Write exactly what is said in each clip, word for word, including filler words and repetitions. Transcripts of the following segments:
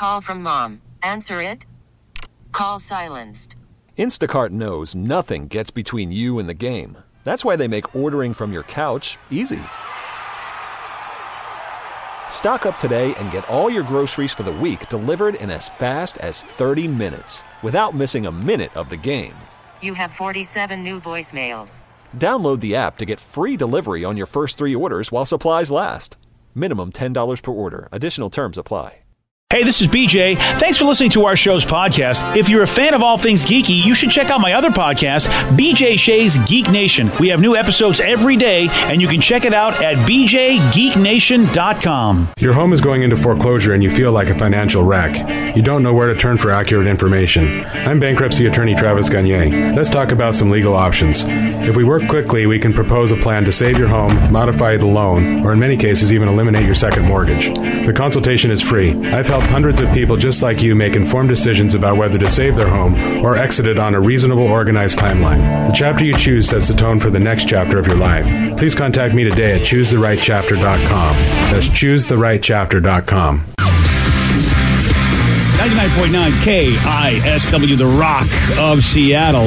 Call from mom. Answer it. Call silenced. Instacart knows nothing gets between you and the game. That's why they make ordering from your couch easy. Stock up today and get all your groceries for the week delivered in as fast as thirty minutes without missing a minute of the game. You have forty-seven new voicemails. Download the app to get free delivery on your first three orders while supplies last. Minimum ten dollars per order. Additional terms apply. Hey, this is B J. Thanks for listening to our show's podcast. If you're a fan of all things geeky, you should check out my other podcast, B J Shea's Geek Nation. We have new episodes every day, and you can check it out at b j geek nation dot com. Your home is going into foreclosure and you feel like a financial wreck. You don't know where to turn for accurate information. I'm bankruptcy attorney Travis Gagne. Let's talk about some legal options. If we work quickly, we can propose a plan to save your home, modify the loan, or in many cases even eliminate your second mortgage. The consultation is free. I've helped hundreds of people just like you make informed decisions about whether to save their home or exit it on a reasonable, organized timeline. The chapter you choose sets the tone for the next chapter of your life. Please contact me today at choose the right chapter dot com. That's choose the right chapter dot com. ninety-nine point nine K I S W, the Rock of Seattle.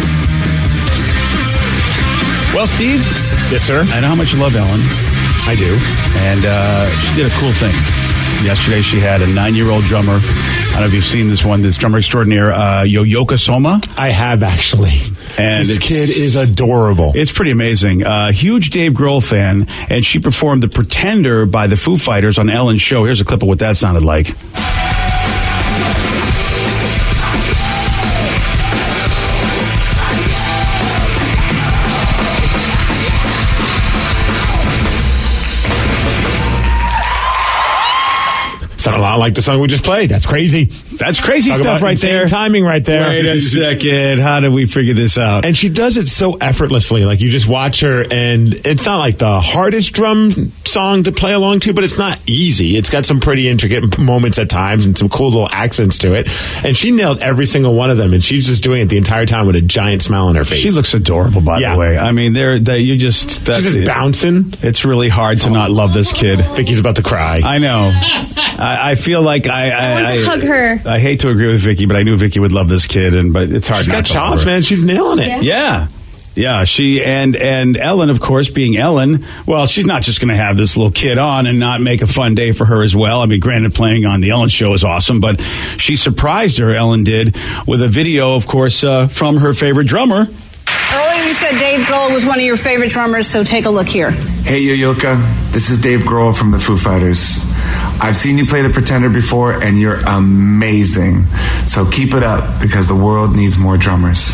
Well, Steve. Yes, sir. I know how much you love Ellen. I do. And uh, she did a cool thing. Yesterday, she had a nine-year-old drummer. I don't know if you've seen this one, this drummer extraordinaire, uh, Yo-Yoka Soma. I have, actually. And this kid is adorable. It's pretty amazing. Uh, huge Dave Grohl fan, and she performed The Pretender by the Foo Fighters on Ellen's show. Here's a clip of what that sounded like. Sound a lot like the song we just played. That's crazy. That's crazy Talk stuff about right there. Timing right there. Wait a second. How did we figure this out? And she does it so effortlessly. Like, you just watch her, and it's not like the hardest drum song to play along to, but it's not easy. It's got some pretty intricate moments at times and some cool little accents to it. And she nailed every single one of them, and she's just doing it the entire time with a giant smile on her face. She looks adorable, by yeah. the way. I mean, they're, they you just... That's, she's just bouncing. It's really hard to oh. not love this kid. Vicky's about to cry. I know. I, I feel like I... I, I want to I, hug her. I hate to agree with Vicky, but I knew Vicky would love this kid, and but it's hard. She's not got to chops, love her. man. She's nailing it. Yeah. yeah. Yeah, she and and Ellen, of course, being Ellen, well, she's not just going to have this little kid on and not make a fun day for her as well. I mean, granted, playing on the Ellen show is awesome, but she surprised her, Ellen did, with a video, of course, uh, from her favorite drummer. Earlier you said Dave Grohl was one of your favorite drummers, so take a look here. Hey, Yo-Yoka. This is Dave Grohl from the Foo Fighters. I've seen you play The Pretender before, and you're amazing. So keep it up, because the world needs more drummers.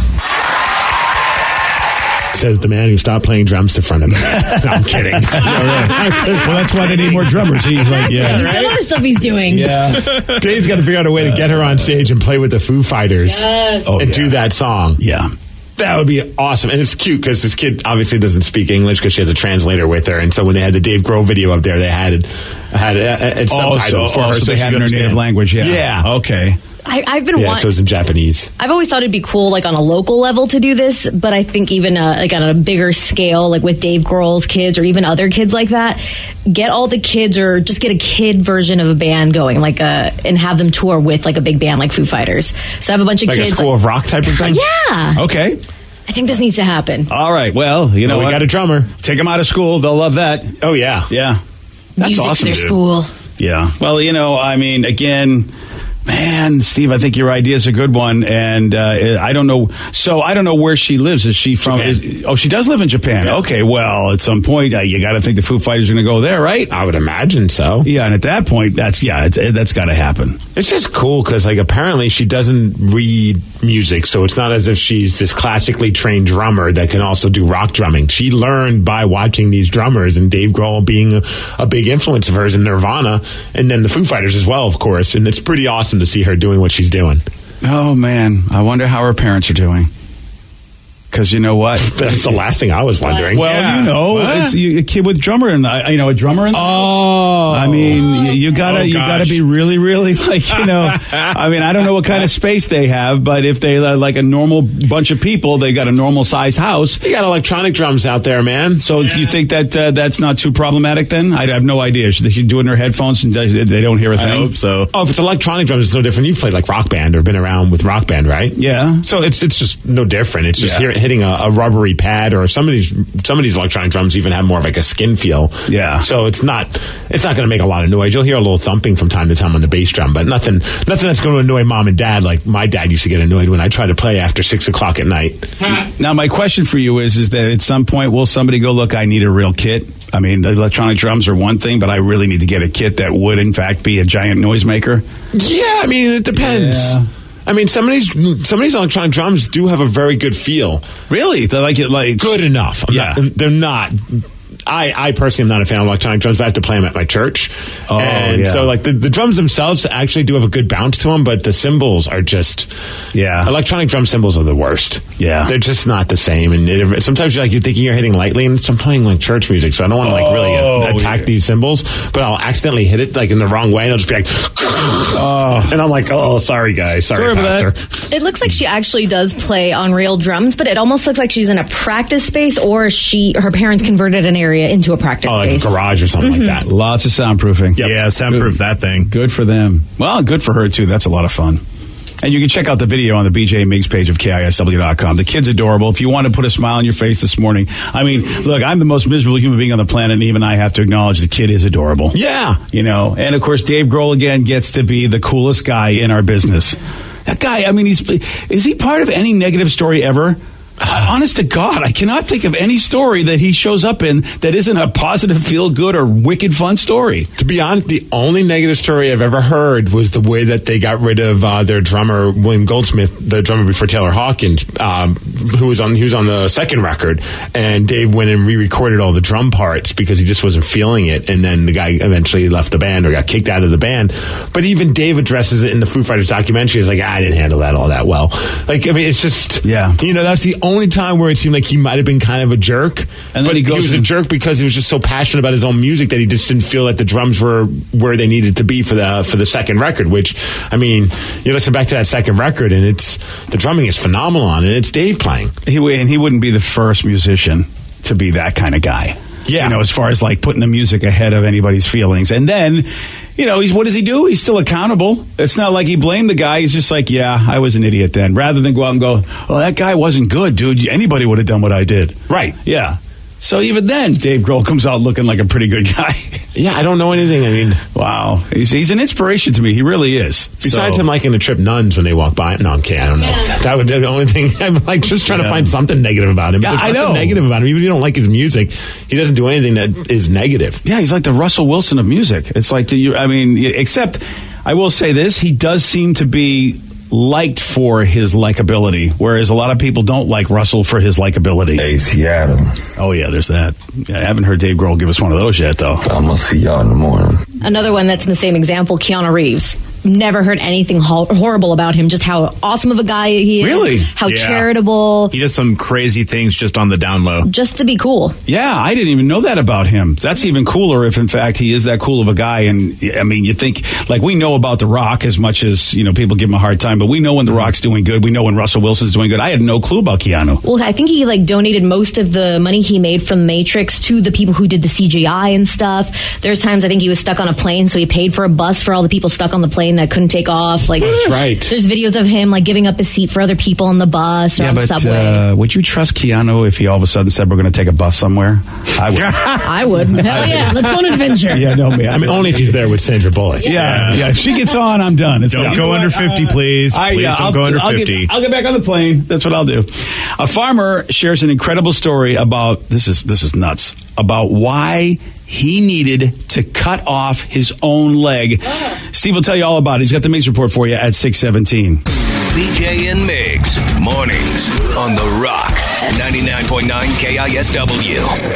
Says the man who stopped playing drums to front of him. No, I'm kidding. No, really. Well, that's why they need more drummers. He's like, yeah. He's got other stuff he's doing. Yeah. Dave's got to figure out a way to get her on stage and play with the Foo Fighters Yes. and Oh, yeah. do that song. Yeah. That would be awesome. And it's cute because this kid obviously doesn't speak English because she has a translator with her. And so when they had the Dave Grohl video up there, they had it, had it, it subtitled also, for her. also So they had it in her native language. Yeah. Yeah. Okay. I, I've been Yeah, want- so it's in Japanese. I've always thought it'd be cool, like on a local level, to do this, but I think even uh, like on a bigger scale, like with Dave Grohl's kids or even other kids like that, get all the kids or just get a kid version of a band going, like a and have them tour with like a big band like Foo Fighters. So I have a bunch of Like kids, a School like, of Rock type of thing? yeah. Okay. I think this needs to happen. All right. Well, you know Well, we what? got a drummer. Take them out of school. They'll love that. Oh, yeah. Yeah. That's Music awesome, to their dude. school. Yeah. Well, you know, I mean, again, man, Steve, I think your idea is a good one. And uh, I don't know. So I don't know where she lives. Is she from? Is, oh, she does live in Japan. Yeah. Okay. Well, at some point, uh, you got to think the Foo Fighters are going to go there, right? I would imagine so. Yeah. And at that point, that's, yeah, it's, that's got to happen. It's just cool because, like, apparently she doesn't read music, so it's not as if she's this classically trained drummer that can also do rock drumming. She learned by watching these drummers, and Dave Grohl being a, a big influence of hers in Nirvana, and then the Foo Fighters as well, of course. And it's pretty awesome to see her doing what she's doing. Oh, man. I wonder how her parents are doing. Because you know what? That's the last thing I was wondering. Well, yeah. you know, what? it's you, a kid with drummer in the, you know, a drummer in the Oh. house. I mean, you, you gotta, Oh, you gotta gosh. be really, really like, you know, I mean, I don't know what kind of space they have, but if they are like a normal bunch of people, they got a normal size house. You got electronic drums out there, man. So yeah. do you think that uh, that's not too problematic then? I have no idea. Should they do it in their headphones and they don't hear a thing? I hope so. Oh, if it's electronic drums, it's no different. You've played like Rock Band or been around with Rock Band, right? Yeah. So it's it's just no different. It's just Yeah. here, hitting a, a rubbery pad, or some of these some of these electronic drums even have more of like a skin feel. Yeah. So it's not it's not going to make a lot of noise. You'll hear a little thumping from time to time on the bass drum, but nothing nothing that's going to annoy mom and dad. Like my dad used to get annoyed when I tried to play after six o'clock at night. Now, my question for you is: is that at some point will somebody go, look, I need a real kit? I mean, the electronic drums are one thing, but I really need to get a kit that would, in fact, be a giant noisemaker. Yeah, I mean, it depends. Yeah. I mean, some of these some of these electronic drums do have a very good feel. Really? They're like it like Good enough. I'm Yeah. not, they're not. I, I personally am not a fan of electronic drums, but I have to play them at my church. Oh, and yeah. so, like, the, the drums themselves actually do have a good bounce to them, but the cymbals are just... Yeah. Electronic drum cymbals are the worst. Yeah. They're just not the same. And it, sometimes you're, like, you're thinking you're hitting lightly, and I'm playing, like, church music, so I don't want to, like, really Oh, uh, attack yeah. these cymbals, but I'll accidentally hit it, like, in the wrong way, and I'll just be like... Oh. And I'm like, oh, sorry, guys. Sorry, Sorry about Pastor. It looks like she actually does play on real drums, but it almost looks like she's in a practice space, or she her parents converted an area into a practice Oh, like a space. garage or something Mm-hmm. like that. Lots of soundproofing. Yeah, soundproof that thing. Good for them. Well, good for her, too. That's a lot of fun. And you can check out the video on the B J Miggs page of K I S W dot com. The kid's adorable. If you want to put a smile on your face this morning, I mean, look, I'm the most miserable human being on the planet, and even I have to acknowledge the kid is adorable. Yeah. You know, and of course, Dave Grohl again gets to be the coolest guy in our business. That guy, I mean, he's is he part of any negative story ever? Honest to God, I cannot think of any story that he shows up in that isn't a positive, feel-good, or wicked fun story. To be honest, the only negative story I've ever heard was the way that they got rid of uh, their drummer, William Goldsmith, the drummer before Taylor Hawkins, um, who was on he was on the second record, and Dave went and re-recorded all the drum parts because he just wasn't feeling it, and then the guy eventually left the band or got kicked out of the band. But even Dave addresses it in the Foo Fighters documentary. He's like, I didn't handle that all that well. Like, I mean, it's just, Yeah. you know, that's the only time where it seemed like he might have been kind of a jerk. And then but he he, goes was a and- jerk because he was just so passionate about his own music that he just didn't feel that the drums were where they needed to be for the for the second record. Which, I mean, you listen back to that second record, and it's the drumming is phenomenal on it. It's Dave playing. He, and he wouldn't be the first musician to be that kind of guy. Yeah. You know, as far as like putting the music ahead of anybody's feelings. And then, you know, he's what does he do? He's still accountable. It's not like he blamed the guy. He's just like, yeah, I was an idiot then. Rather than go out and go, oh, that guy wasn't good, dude. Anybody would have done what I did. Right. Yeah. So even then, Dave Grohl comes out looking like a pretty good guy. Yeah, I don't know anything. I mean, Wow. He's, he's an inspiration to me. He really is. besides So- him liking to trip nuns when they walk by. No, I'm kidding. I don't know. That would be the only thing. I'm like just trying Yeah. to find something negative about him. Yeah, There's I nothing know. negative about him. Even if you don't like his music, he doesn't do anything that is negative. Yeah, he's like the Russell Wilson of music. It's like, the, you, I mean, except I will say this, he does seem to be liked for his likability, whereas a lot of people don't like Russell for his likability. Hey, Seattle. Oh, yeah, there's that. Yeah, I haven't heard Dave Grohl give us one of those yet, though. I'm gonna see y'all in the morning. Another one that's in the same example, Keanu Reeves. Never heard anything ho- horrible about him, just how awesome of a guy he is. Really? How Yeah. charitable. He does some crazy things just on the down low. Just to be cool. Yeah, I didn't even know that about him. That's even cooler if, in fact, he is that cool of a guy. And, I mean, you think, like, we know about The Rock as much as, you know, people give him a hard time, but we know when The Rock's doing good. We know when Russell Wilson's doing good. I had no clue about Keanu. Well, I think he like donated most of the money he made from Matrix to the people who did the C G I and stuff. There's times I think he was stuck on a plane, so he paid for a bus for all the people stuck on the plane that couldn't take off. Like, That's right. There's videos of him like giving up his seat for other people on the bus or Yeah, on the but subway. uh, would you trust Keanu if he all of a sudden said we're going to take a bus somewhere? I would. I would. Hell yeah, let's go on an adventure. Yeah, no, man. I mean, only if he's there with Sandra Bullock. Yeah, yeah. If she gets on, I'm done. It's Don't like, go you know under what? fifty, please. I- Please yeah, don't I'll- go under I'll get- fifty. I'll get back on the plane. That's what I'll do. A farmer shares an incredible story about this is this is nuts about why he needed to cut off his own leg. Steve will tell you all about it. He's got the Miggs report for you at six seventeen. B J and Miggs, mornings on The Rock, ninety-nine point nine K I S W.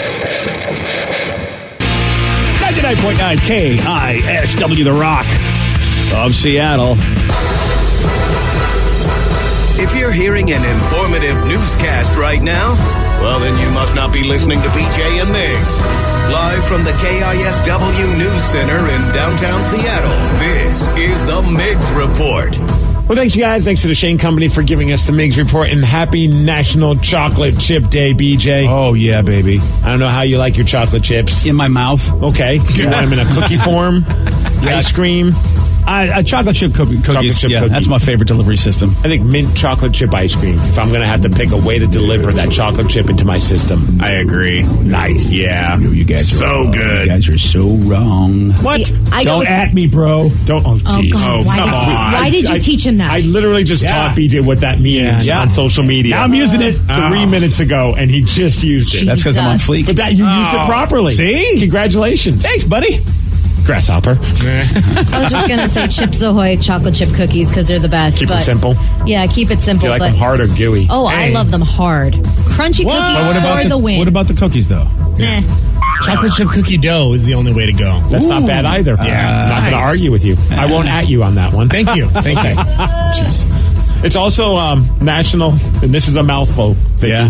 ninety-nine point nine K I S W, The Rock of Seattle. If you're hearing an informative newscast right now, well, then you must not be listening to B J and Migs. Live from the K I S W News Center in downtown Seattle, this is the Migs Report. Well, thanks, you guys. Thanks to the Shane Company for giving us the Migs Report, and happy National Chocolate Chip Day, B J. Oh, yeah, baby. I don't know how you like your chocolate chips. In my mouth. Okay. You want them in a cookie form? Yeah. Ice cream? I, a chocolate chip cookie, cookies. Chocolate chip yeah, cookie. That's my favorite delivery system. I think mint chocolate chip ice cream. If I'm going to have to pick a way to deliver that chocolate chip into my system. I agree. Nice. Yeah. You, you guys are so wrong. good. You guys are so wrong. What? See, I go Don't with- at me, bro. Don't. Oh, Oh, geez. God. Oh, why, come did, on. why did you I- teach him that? I literally just Yeah. taught B J what that means Yeah. on social media. Now I'm using it. Three Oh. minutes ago, and he just used it. That's because I'm on Jesus. fleek. But that you used it Oh. properly. See? Congratulations. Thanks, buddy. Grasshopper. I was just going to say Chips Ahoy chocolate chip cookies because they're the best. Keep but it simple. Yeah, keep it Do simple. you like but, them hard or gooey? Oh, I Hey. love them hard. Crunchy But cookies what about for the, the win. what about the cookies, though? Eh. Chocolate chip cookie dough is the only way to go. That's not bad either. Yeah. I'm not going to Nice. argue with you. I won't at you on that one. Thank you. Thank you. Jeez. It's also um, national, and this is a mouthful. Vicky. Yeah.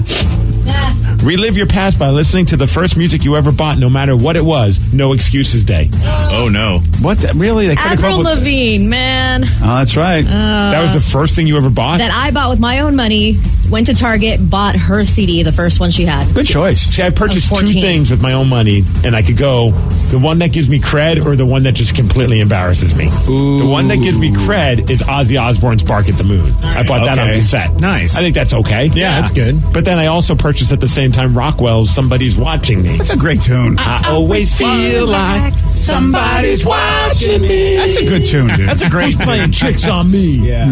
Relive your past by listening to the first music you ever bought, no matter what it was. No Excuses Day. Oh, no. What? The, really? They could've come Avril up with- Lavigne, man. Oh, that's right. that was the first thing you ever bought? That I bought with my own money. Went to Target, bought her C D, the first one she had. Good choice. See, I purchased I was two fourteen. things with my own money, and I could go the one that gives me cred or the one that just completely embarrasses me. Ooh. The one that gives me cred is Ozzy Osbourne's Bark at the Moon. I bought that on Okay. cassette. Nice. I think that's okay. Yeah, that's good. But then I also purchased at the same time Rockwell's Somebody's Watching Me. That's a great tune. I always feel like somebody's watching me. That's a good tune, dude. That's a great Who's playing tricks on me. Yeah.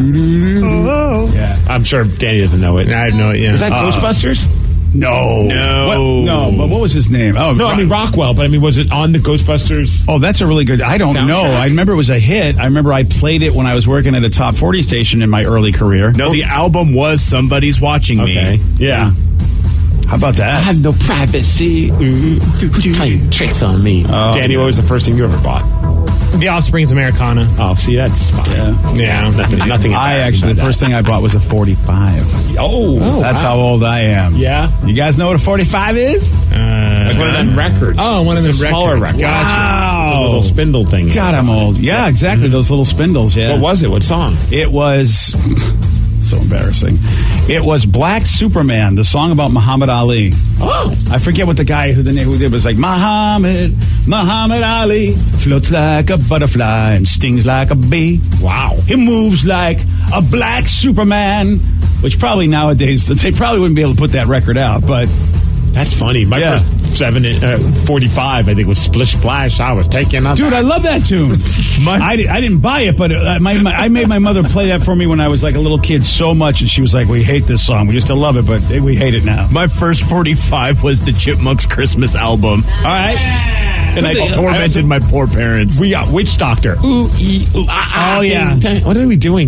Yeah. I'm sure Danny doesn't know it. I have no idea. Is that Uh, Ghostbusters? No. No. What? No, but what was his name? Oh, No, I mean Rockwell, but I mean, was it on the Ghostbusters? Oh, that's a really good. I don't Soundtrack? know. I remember it was a hit. I remember I played it when I was working at a top forty station in my early career. No, the album was Somebody's Watching Okay. Me. Yeah. How about that? I have no privacy. Ooh, who's playing tricks on me? Oh, Danny, yeah. what was the first thing you ever bought? The Offspring's Americana. Oh, see, that's fine. Yeah. Yeah. Nothing, nothing I embarrassing actually, the about first that. thing I bought was a forty-five. Oh, That's wow. how old I am. Yeah. You guys know what a forty-five is? Uh, Like one of them records. Oh, one of It's them a smaller records. record. Gotcha. The little spindle thing. God, I'm old. Yeah, exactly. Those little spindles. Yeah. What was it? What song? It was so embarrassing. It was Black Superman, the song about Muhammad Ali. Oh. I forget what the guy who the name who did was like Muhammad, Muhammad Ali floats like a butterfly and stings like a bee. Wow. He moves like a black Superman, which probably nowadays they probably wouldn't be able to put that record out, but That's funny. My Yeah. first seven, uh, forty-five, I think, was Splish Splash. I was taking up. dude, I love that tune. I, di- I didn't buy it, but uh, my, my, I made my mother play that for me when I was like a little kid so much, and she was like, "We hate this song. We used to love it, but we hate it now." My first forty-five was the Chipmunks Christmas album. All right. And I Well, they- tormented my poor parents. We got Witch Doctor. Ooh, ee, ooh, ah, ah, Oh, yeah. ding, ding. What are we doing?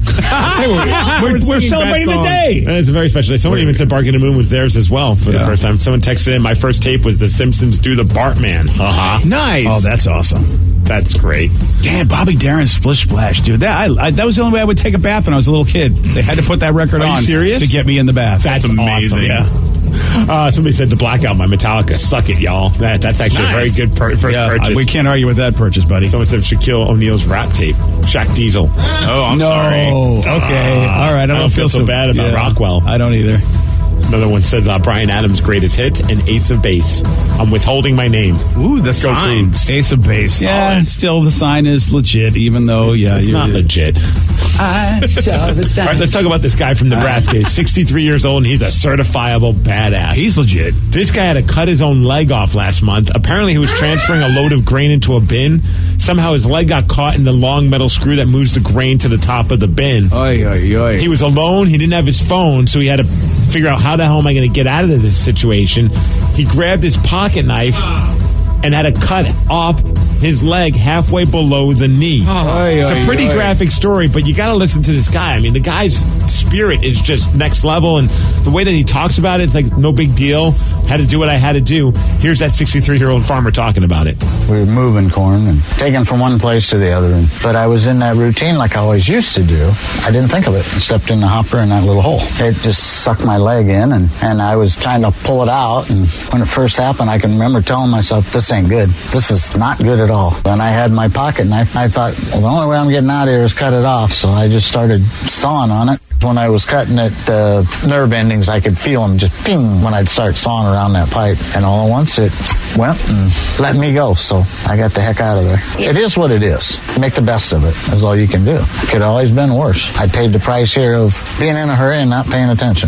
We're, we're celebrating the day. It's a very special day. Someone even said Bark in the Moon was theirs as well for the Yeah. first time. Someone texted in, my first tape was The Simpsons Do the Bartman. Haha. Nice. Oh, that's awesome. That's great. Damn, Bobby Darin's Splish Splash, dude. That I, I, that was the only way I would take a bath when I was a little kid. They had to put that record Are you on serious? to get me in the bath. That's amazing. awesome. Yeah. Uh, somebody said the Black Album by Metallica. Suck it, y'all. That, that's actually Nice. a very good per- first Yeah, purchase. we can't argue with that purchase, buddy. Someone said Shaquille O'Neal's rap tape. Shaq Diesel. Oh, I'm no. sorry. Okay. All right. I don't, I don't feel so bad about Rockwell. I don't either. Another one says uh, Brian Adams' greatest hits and Ace of Base. I'm withholding my name. Ooh, the Go signs. Ace of Base. Yeah, still the sign is legit, even though, yeah. It's you- not legit. I saw the sign. All right, let's talk about this guy from Nebraska. He's sixty-three years old and he's a certifiable badass. He's legit. This guy had to cut his own leg off last month. Apparently, he was transferring a load of grain into a bin. Somehow, his leg got caught in the long metal screw that moves the grain to the top of the bin. Oy, oy, oy. He was alone. He didn't have his phone, so he had to figure out how the hell am I going to get out of this situation. He grabbed his pocket knife and had to cut off his leg halfway below the knee. Oh, it's a pretty oy, oy. graphic story, but you got to listen to this guy. I mean, the guy's spirit is just next level, and the way that he talks about it, it's like no big deal. Had to do what I had to do. Here's that sixty-three-year-old farmer talking about it. We were moving corn and taking from one place to the other, and, but I was in that routine like I always used to do. I didn't think of it. I stepped in the hopper in that little hole. It just sucked my leg in, and, and I was trying to pull it out, and when it first happened, I can remember telling myself, this ain't good. This is not good at all. And I had my pocket knife, and I thought, well, the only way I'm getting out of here is cut it off, so I just started sawing on it. When I was cutting it, the nerve endings, I could feel them just ping when I'd start sawing around that pipe. And all at once it went and let me go. So I got the heck out of there. It is what it is. Make the best of it. That's all you can do. It could have always been worse. I paid the price here of being in a hurry and not paying attention.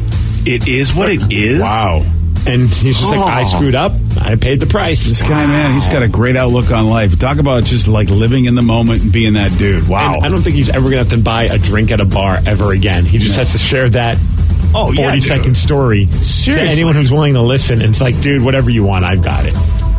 It is what it is? Wow. And he's just like, I screwed up. I paid the price. This guy, man, he's got a great outlook on life. Talk about just like living in the moment and being that dude. Wow. And I don't think he's ever going to have to buy a drink at a bar ever again. He just no. has to share that oh, yeah, forty-second story Seriously. to anyone who's willing to listen. And it's like, dude, whatever you want, I've got it.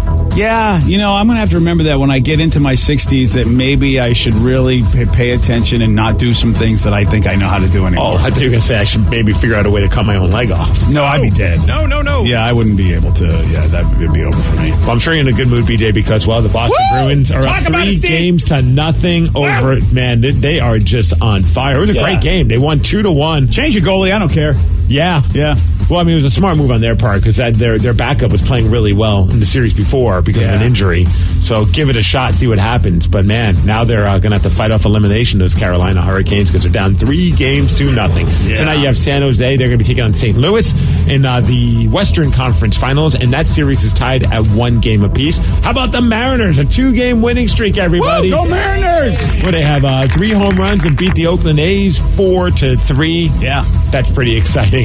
Yeah, you know, I'm going to have to remember that when I get into my sixties that maybe I should really pay, pay attention and not do some things that I think I know how to do anymore. Oh, I thought you were going to say I should maybe figure out a way to cut my own leg off. No, no, I'd be dead. No, no, no. Yeah, I wouldn't be able to. Yeah, that would be over for me. Well, I'm sure you're in a good mood, B J, because, well, the Boston Woo! Bruins are Talk up three it, games to nothing over it. Man, they, they are just on fire. It was a yeah. great game. They won two to one. Change your goalie. I don't care. Yeah. Yeah. Well, I mean, it was a smart move on their part because their their backup was playing really well in the series before because yeah. of an injury. So give it a shot, see what happens. But, man, now they're uh, going to have to fight off elimination, those Carolina Hurricanes, because they're down three games to nothing. Yeah. Tonight you have San Jose. They're going to be taking on Saint Louis in uh, the Western Conference Finals, and that series is tied at one game apiece. How about the Mariners? A two-game winning streak, everybody. Woo, go Mariners! Where they have uh, three home runs and beat the Oakland A's four to three. Yeah. That's pretty exciting.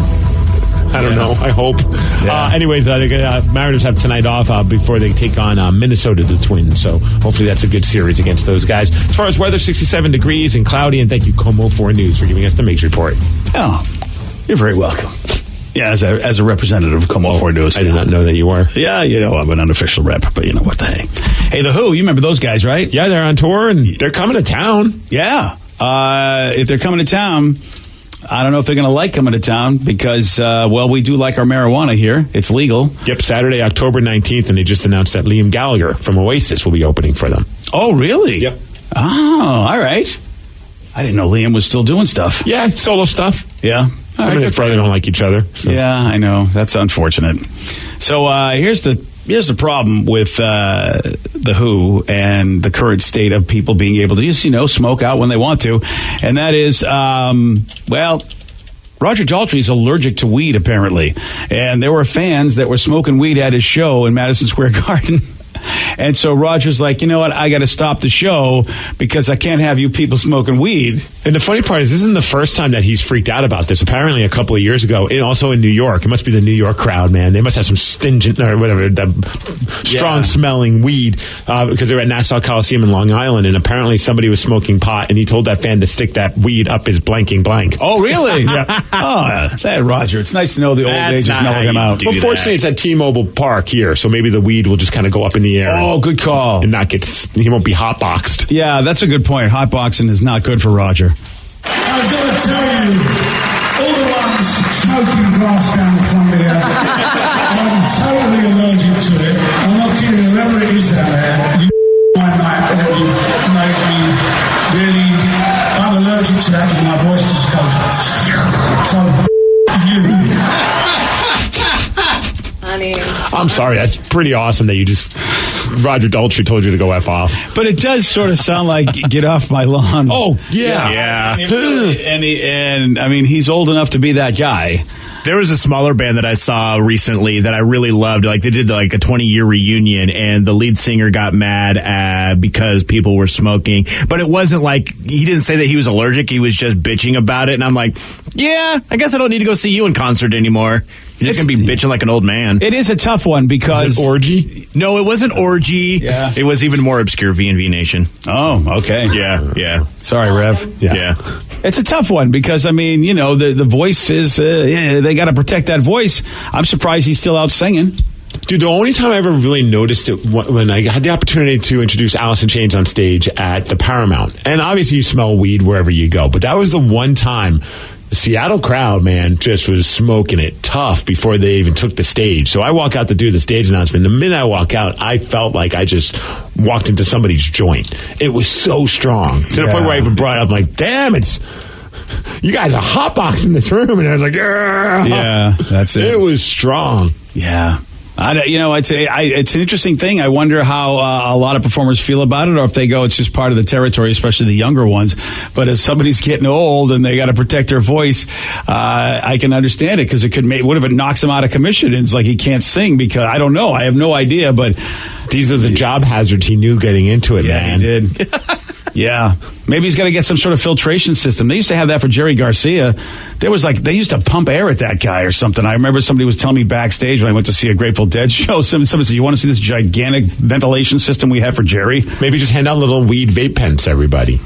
I don't yeah. know. I hope. Yeah. Uh, anyways, uh, the uh, Mariners have tonight off uh, before they take on uh, Minnesota, the Twins. So hopefully that's a good series against those guys. As far as weather, sixty-seven degrees and cloudy. And thank you, Como four News, for giving us the Mix Report. Oh, you're very welcome. Yeah, as a, as a representative of Como four News. I did not know that you were. Yeah, you know, I'm an unofficial rep, but you know what the heck. Hey, The Who, you remember those guys, right? Yeah, they're on tour and they're coming to town. Yeah. Uh, if they're coming to town, I don't know if they're going to like coming to town because, uh, well, we do like our marijuana here. It's legal. Yep, Saturday, October nineteenth, and they just announced that Liam Gallagher from Oasis will be opening for them. Oh, really? Yep. Oh, all right. I didn't know Liam was still doing stuff. Yeah, solo stuff. Yeah. All right, his brother don't like each other. So. Yeah, I know. That's unfortunate. So uh, here's the here's the problem with uh, The Who and the current state of people being able to just, you know, smoke out when they want to. And that is, um, well, Roger Daltrey's allergic to weed, apparently. And there were fans that were smoking weed at his show in Madison Square Garden. And so Roger's like, you know what, I got to stop the show because I can't have you people smoking weed. And the funny part is, this isn't the first time that he's freaked out about this. Apparently a couple of years ago, and also in New York. It must be the New York crowd, man. They must have some stingent, or whatever, strong-smelling yeah. weed, uh, because they were at Nassau Coliseum in Long Island, and apparently somebody was smoking pot, and he told that fan to stick that weed up his blanking blank. Oh, really? Yeah. Oh, that Roger. It's nice to know the old That's age is melting him out. Well, fortunately, that. It's at T-Mobile Park here, so maybe the weed will just kind of go up in the air. Oh, good call. And not get, he won't be hotboxed. Yeah, that's a good point. Hotboxing is not good for Roger. I've got to tell you, all the ones smoking grass down the front here, I'm totally allergic to it. I'm not kidding, whoever it is out there, you my mate, or you make me really, I'm allergic to that, and my voice just goes, so you. Honey. I'm sorry, that's pretty awesome that you just, Roger Daltrey told you to go F off. But it does sort of sound like, get off my lawn. Oh, yeah. Yeah. And, really, and, he, and, I mean, he's old enough to be that guy. There was a smaller band that I saw recently that I really loved. Like, they did like a twenty-year reunion, and the lead singer got mad uh, because people were smoking. But it wasn't like, he didn't say that he was allergic. He was just bitching about it. And I'm like, yeah, I guess I don't need to go see you in concert anymore. You're just going to be bitching like an old man. It is a tough one because... Is it Orgy? No, it wasn't Orgy. Yeah. It was even more obscure, V and V Nation. Oh, okay. Yeah, yeah. Sorry, Rev. Yeah. yeah. It's a tough one because, I mean, you know, the, the voice is... Uh, yeah, they got to protect that voice. I'm surprised he's still out singing. Dude, the only time I ever really noticed it when I had the opportunity to introduce Alice in Chains on stage at the Paramount. And obviously you smell weed wherever you go, but that was the one time the Seattle crowd, man, just was smoking it tough before they even took the stage. So I walk out to do the stage announcement. The minute I walk out, I felt like I just walked into somebody's joint. It was so strong. To the Yeah. point where I even brought up, like, damn, it's... You guys are hotboxing this room. And I was like, yeah. Yeah, that's it. It was strong. Yeah. I, don't- you know, it's, a, I, it's an interesting thing. I wonder how uh, a lot of performers feel about it, or if they go, it's just part of the territory, especially the younger ones. But as somebody's getting old and they got to protect their voice, uh, I can understand it, because it could make, what if it knocks him out of commission and it's like he can't sing? Because I don't know. I have no idea, but these are the job hazards he knew getting into it, yeah, man. he did. Yeah. Maybe he's got to get some sort of filtration system. They used to have that for Jerry Garcia. There was like, they used to pump air at that guy or something. I remember somebody was telling me backstage when I went to see a Grateful Dead show. Somebody, somebody said, you want to see this gigantic ventilation system we have for Jerry? Maybe just hand out little weed vape pens to everybody.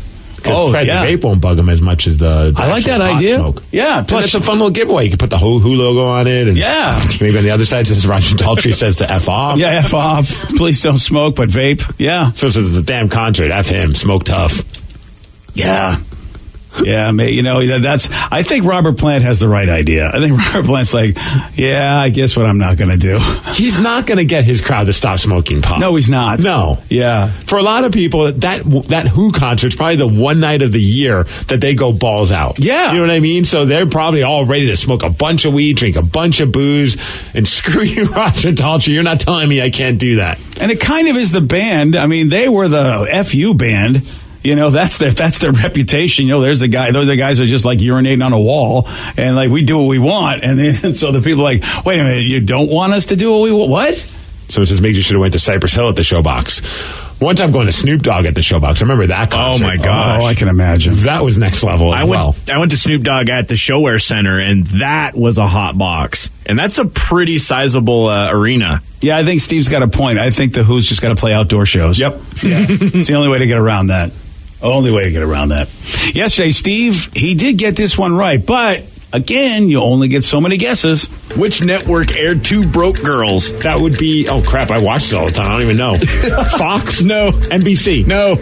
Oh, Because yeah. the vape won't bug him as much as the, the I like actual that hot idea. Smoke. Yeah. Plus, it's a fun little giveaway. You can put the Ho Who logo on it. And Yeah. Maybe on the other side, says Roger Daltrey says to F off. Yeah, F off. Please don't smoke, but vape. Yeah. So it's a damn concert. F him. Smoke tough. Yeah. Yeah, ma- you know, that- that's, I think Robert Plant has the right idea. I think Robert Plant's like, yeah, I guess what I'm not going to do. He's not going to get his crowd to stop smoking pot. No, he's not. No. Yeah. For a lot of people, that that Who concert's probably the one night of the year that they go balls out. Yeah. You know what I mean? So they're probably all ready to smoke a bunch of weed, drink a bunch of booze, and screw you, Roger Daltrey. You're not telling me I can't do that. And it kind of is the band. I mean, they were the F U band. You know, that's their that's their reputation. You know, there's the guy. Those are the guys who are just like urinating on a wall, and like we do what we want. And then, so the people are like, wait a minute, you don't want us to do what we want? What? So it just makes you should have went to Cypress Hill at the Showbox. One time going to Snoop Dogg at the Showbox. I remember that concert. Oh, my gosh. Oh, I can imagine. That was next level as I went, well. I went to Snoop Dogg at the Showwear Center, and that was a hot box. And that's a pretty sizable uh, arena. Yeah, I think Steve's got a point. I think the Who's just got to play outdoor shows. Yep. Yeah. It's the only way to get around that. Only way to get around that. Yesterday, Steve, he did get this one right, but again, you only get so many guesses. Which network aired Two Broke Girls? That would be, oh crap, I watch it all the time. I don't even know. Fox? No. N B C? No.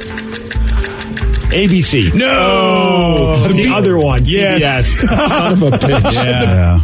A B C? No. The other one, Yes. C B S. Son of a bitch. Yeah.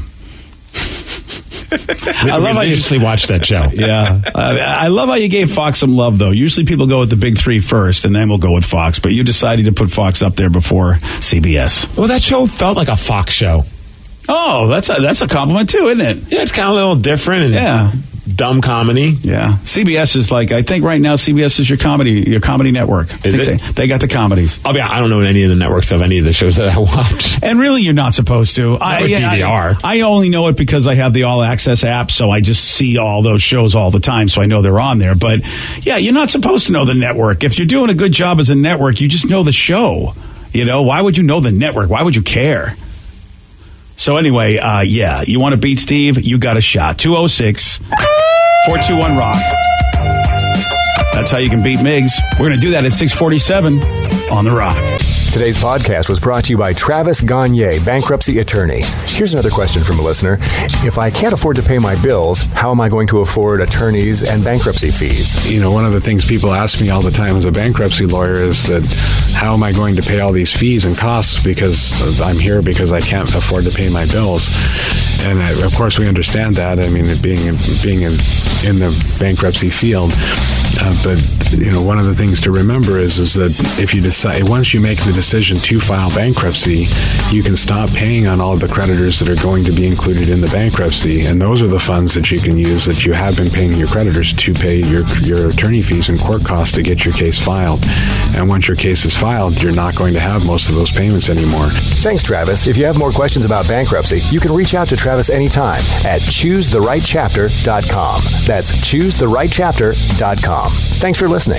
I love how you usually watch that show. Yeah. I, I love how you gave Fox some love, though. Usually people go with the big three first, and then we'll go with Fox. But you decided to put Fox up there before C B S. Well, that show felt like a Fox show. Oh, that's a, that's a compliment, too, isn't it? Yeah, it's kind of a little different and Yeah. dumb comedy. Yeah. C B S is like, I think right now C B S is your comedy your comedy network. I Is think it? They, they got the comedies. I'll be, I don't know any of the networks of any of the shows that I watch. And really, you're not supposed to. I, with yeah, D V R. I, I only know it because I have the All Access app, so I just see all those shows all the time, so I know they're on there. But, yeah, you're not supposed to know the network. If you're doing a good job as a network, you just know the show. You know, why would you know the network? Why would you care? So anyway, uh, yeah, you want to beat Steve? You got a shot. two oh six, four two one, rock. That's how you can beat Miggs. We're going to do that at six forty-seven on The Rock. Today's podcast was brought to you by Travis Gagne, bankruptcy attorney. Here's another question from a listener. If I can't afford to pay my bills, how am I going to afford attorneys and bankruptcy fees? You know, one of the things people ask me all the time as a bankruptcy lawyer is that how am I going to pay all these fees and costs because I'm here because I can't afford to pay my bills. And I, of course, we understand that. I mean, being being in, in the bankruptcy field. Uh, but you know, one of the things to remember is is that if you decide once you make the decision to file bankruptcy, you can stop paying on all of the creditors that are going to be included in the bankruptcy, and those are the funds that you can use that you have been paying your creditors to pay your your attorney fees and court costs to get your case filed. And once your case is filed, you're not going to have most of those payments anymore. Thanks, Travis. If you have more questions about bankruptcy, you can reach out to Travis anytime at choose the right chapter dot com. That's choose the right chapter dot com. Thanks for listening.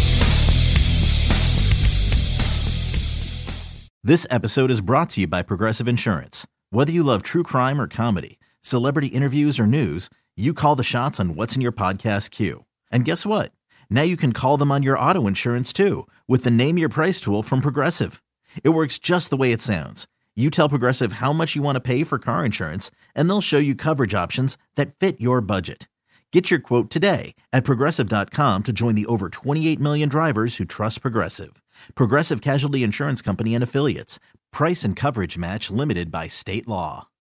This episode is brought to you by Progressive Insurance. Whether you love true crime or comedy, celebrity interviews or news, you call the shots on what's in your podcast queue. And guess what? Now you can call them on your auto insurance too with the Name Your Price tool from Progressive. It works just the way it sounds. You tell Progressive how much you want to pay for car insurance, and they'll show you coverage options that fit your budget. Get your quote today at Progressive dot com to join the over twenty-eight million drivers who trust Progressive. Progressive Casualty Insurance Company and Affiliates. Price and coverage match limited by state law.